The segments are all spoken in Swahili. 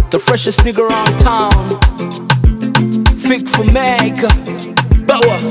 the freshest nigga around town. Fig for make Bawa.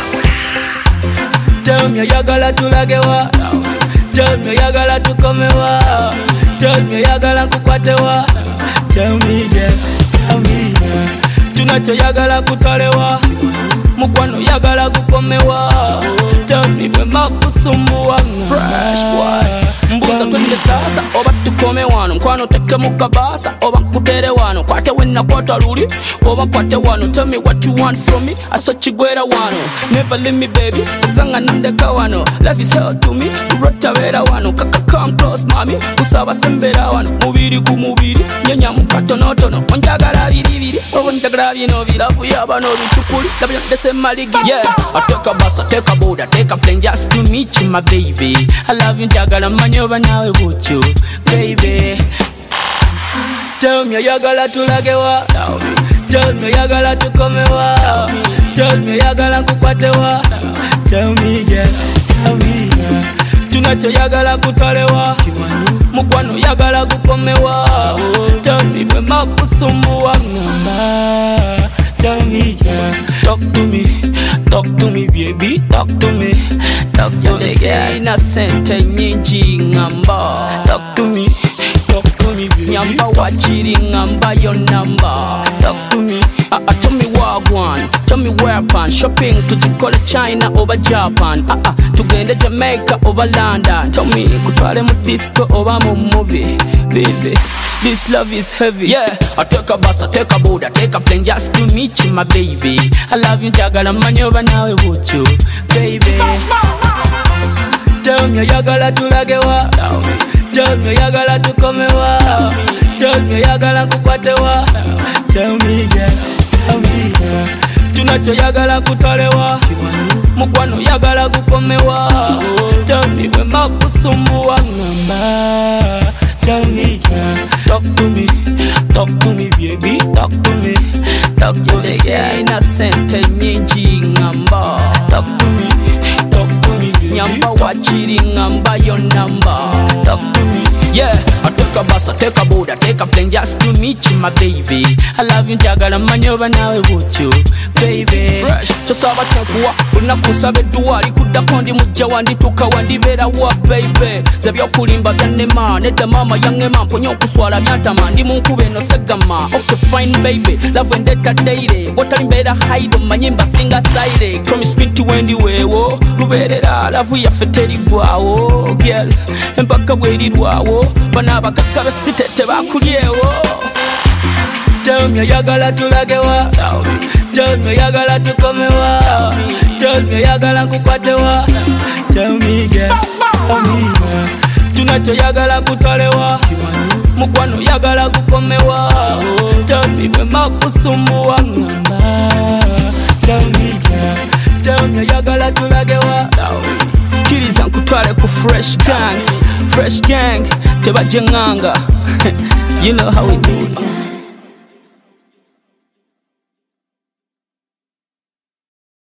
Tell me yagala tulagewa. Tell me yagala tukomewa. Tell me yagala kukwatewa. Tell me yeah. Tunacho yagala kutalewa. Mukwano yagala kukomewa. Tell me bwema kusumbuwa. Fresh boy. Mbuza twende sasa oba tukome wano. Mkwano teke mukabasa oba kutere wano. Kwate wena kwata luli oba kwate wano. Tell me what you want from me. Asa chigwera wano. Never leave me baby. Zanga nandeka wano. Life is hell to me. Urota vera wano. Kaka come close mami. Usaba sembera wano. Mubiri ku mubiri. Nyanya mukato notono. Onjagala viriviri. Onjagala vino vilavu yaba no bichukuli. Labya dese maligi. Yeah. I take a bus, I take a boat, I take a plane just to meet you my baby. I love you njagala manyoba nawe buchu baby. Tell me yagala tulagewa. Tell me yagala tukomewa. Tell me yagala kukwatewa. Tell me yeah. Tunacho yagala kutalewa. Mukwano yagala kukomewa. Tell me bwema kusumbuwa ngamba. Tell me yeah. Talk to me baby, talk to me. Talk to me yeah. Innocent nyinji ngamba. Talk to me baby. Nyamba wachiri ngamba your number. Talk to me. Tell me wagwan, tell me where pan. Shopping to Chikole China over Japan. Tugende Jamaica over London. Tell me kutwale mu disco over mu movie. Baby, this love is heavy. Yeah, I take a bus, I take a boat, I take a plane just to meet you my baby. I love you njagala manyoba nawe buchu baby. Tell me yagala tulagewa. Tell me yagala tukomewa. Tell me yagala kukwatewa. Tell me yeah. Tunacho yagala kutalewa. Mukwano yagala kukomewa. Tell me bwema kusumbuwa ngamba. Tell me yeah. Talk to me baby, talk to me. Talk to me yeah. Innocent nyinji ngamba. Talk to me nyamba wachiri ngamba your number. Talk to me yeah. I take a bus, I take a boat, I take a plane just to meet you my baby. I love you njagala manyoba nawe buchu baby. Fresh chosaba chakwa unakusabe duwali kuda kondi mujja wandi tuka wandi bera wa baby. Zabyo kulimba byanema nedda mama yangema mponyo kuswala byatama ndi munkube no segama. Okay fine baby, love when that daily. What I'm better hide manyimba singa style. Promise me to wendi wewo luberera love ya feteri gwawo girl. Empaka bwerirwawo bana bakakabe sitete bakulyewo. Tell me yagala tulagewa. Tell me yagala tukomewa. Tell me yagala kukwatewa. Tell me yeah. Tunacho yagala kutalewa. Mukwano yagala kukomewa. Tell me bwema kusumbuwa ngamba. Tell me yeah. Tell me yagala tulagewa. Kiriza nkutwale ku fresh gang teba jenganga. You know how we do it.